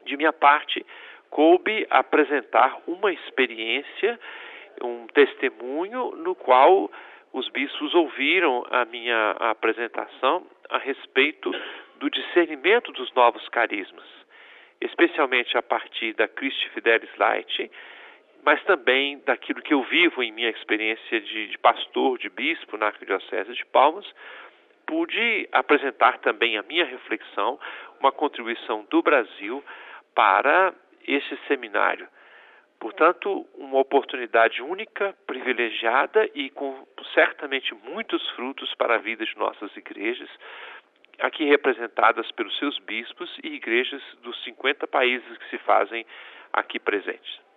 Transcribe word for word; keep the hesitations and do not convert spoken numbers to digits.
De minha parte, coube apresentar uma experiência, um testemunho no qual os bispos ouviram a minha apresentação a respeito do discernimento dos novos carismas, especialmente a partir da Christi Fidelis Light, mas também daquilo que eu vivo em minha experiência de, de pastor, de bispo na Arquidiocese de Palmas. Pude apresentar também a minha reflexão, uma contribuição do Brasil para esse seminário. Portanto, uma oportunidade única, privilegiada e com certamente muitos frutos para a vida de nossas igrejas, aqui representadas pelos seus bispos e igrejas dos cinquenta países que se fazem aqui presentes.